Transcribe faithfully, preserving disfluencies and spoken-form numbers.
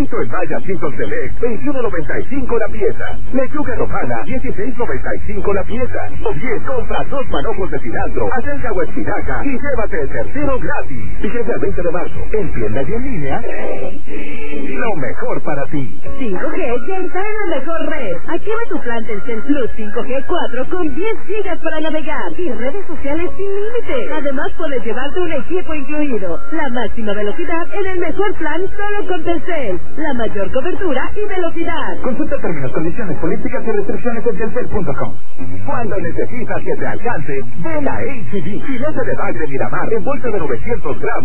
Chorizo en Valladito Select, veintiuno noventa y cinco la pieza. Lechuga romana, dieciséis noventa y cinco la pieza. O bien, compra dos manojos de cilantro, acelga o espinaca y llévate el tercero gratis. Fíjate al veinte de marzo, en tiendas y en línea. Lo mejor para ti. cinco G ya está en la mejor red. Activa tu plan Telcel Plus cinco G cuatro con diez gigas para navegar y redes sociales sin límite. Además, puedes llevarte un equipo incluido. La máxima velocidad en el mejor plan solo con Telcel. La mayor cobertura y velocidad. Consulta términos, condiciones, políticas y restricciones en telcel punto com. Cuando necesitas que te alcance, ven a H D. Filete de bagre Miramar en bolsa de novecientos gramos.